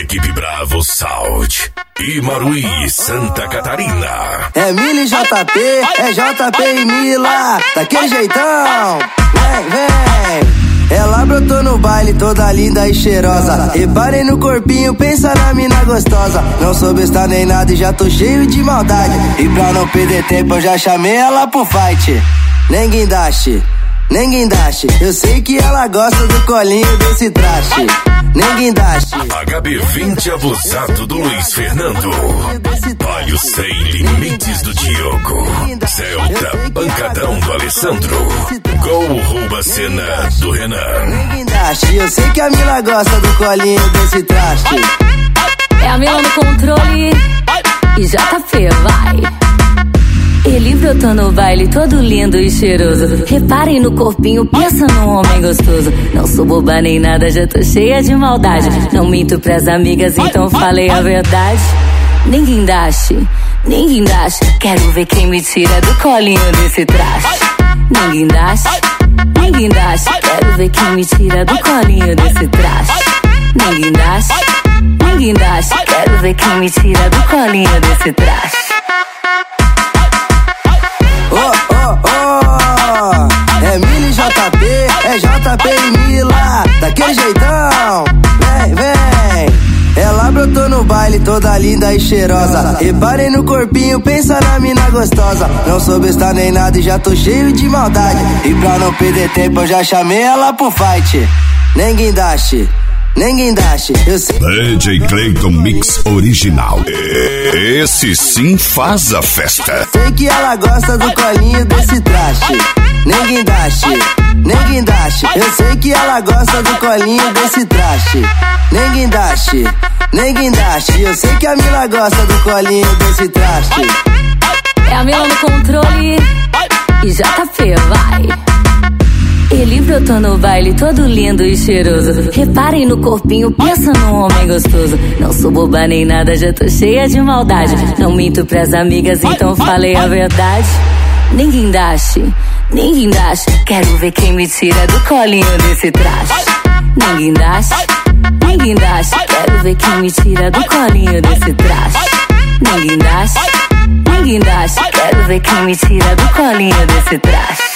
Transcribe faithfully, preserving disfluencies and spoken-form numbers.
Equipe Bravo Sound. Imaruí, Santa Catarina. É Mila e J P, é J P e Mila, daquele jeitão. Vem, vem. Ela brotou no baile toda linda e cheirosa. Reparem no corpinho, pensa na mina gostosa. Não sou besta nem nada e já tô cheio de maldade. E pra não perder tempo eu já chamei ela pro fight. Nem guindaste, nem guindaste. Eu sei que ela gosta do colinho desse traste. Nem guindaste. H B vinte abusado do Luiz Fernando. Palio sem limites do Diogo. Celta pancadão do Alessandro. Gol rouba cena do Renan. Nem guindaste. Eu sei que a Mila gosta do colinho desse traste. É a Mila no controle e J P vai. Ele brotou no baile todo lindo e cheiroso. Reparem no corpinho, pensa num homem gostoso. Não sou boba nem nada, já tô cheia de maldade. Não minto pras amigas, então falei a verdade. Nem guindaste, nem guindaste. Quero ver quem me tira do colinho desse traste. Nem guindaste, nem guindaste. Quero ver quem me tira do colinho desse traste. Nem guindaste, nem guindaste. Quero ver quem me tira do colinho desse traste. Oh, oh, oh, é Mila e J P, é J P e Mila, daquele jeitão. Vem, vem. Ela brotou no baile toda linda e cheirosa. Reparem no corpinho, pensa na mina gostosa. Não sou besta nem nada e já tô cheio de maldade. E pra não perder tempo eu já chamei ela pro fight. Nem guindaste, nem guindaste. Eu sei. D J Clayton Mix Original. Esse sim faz a festa. Sei que ela gosta do colinho desse traste. Nem guindaste, nem guindaste. Eu sei que ela gosta do colinho desse traste. Nem guindaste, nem guindaste. Eu sei que a Mila gosta do colinho desse traste. É a Mila no controle e J P vai. Ele brotou no baile todo lindo e cheiroso. Reparem no corpinho, pensa num homem gostoso. Não sou boba nem nada, já tô cheia de maldade. Não minto pras amigas, então falei a verdade. Nem guindaste, nem guindaste. Quero ver quem me tira do colinho desse traste. Nem guindaste, nem guindaste. Quero ver quem me tira do colinho desse traste. Nem guindaste, nem guindaste. Quero ver quem me tira do colinho desse traste.